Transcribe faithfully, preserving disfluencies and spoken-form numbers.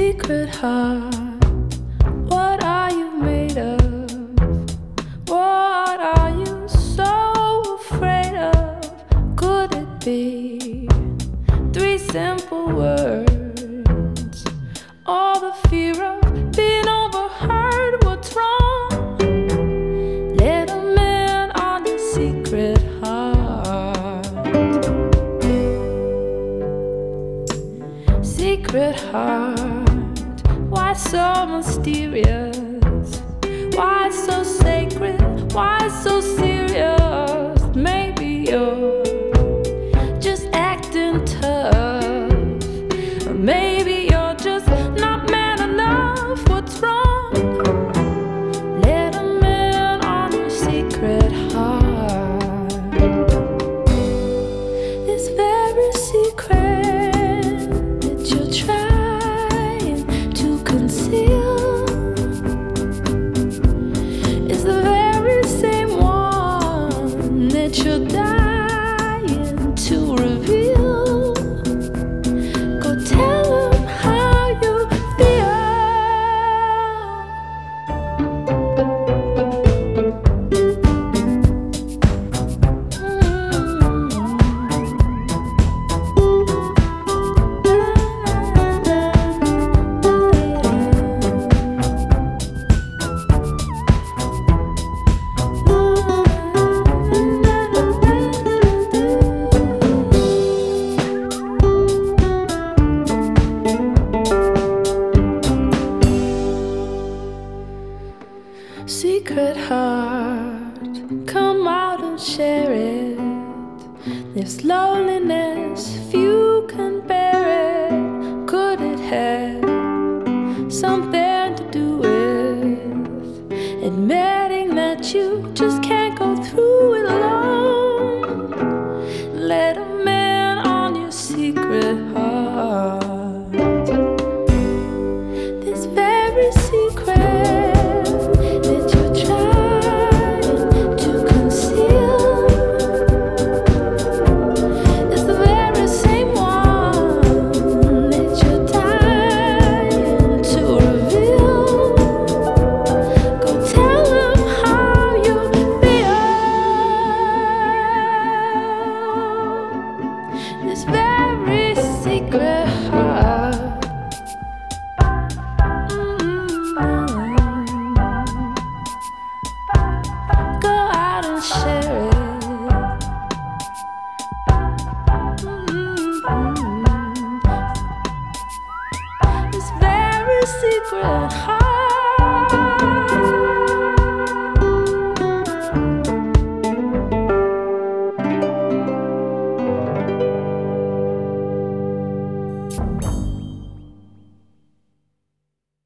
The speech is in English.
Secret heart, what are you made of? What are you so afraid of? Could it be three simple words? All the fear of being overheard. What's wrong? Little man on the secret heart. Secret heart, why so mysterious? Why so sacred? Why so serious?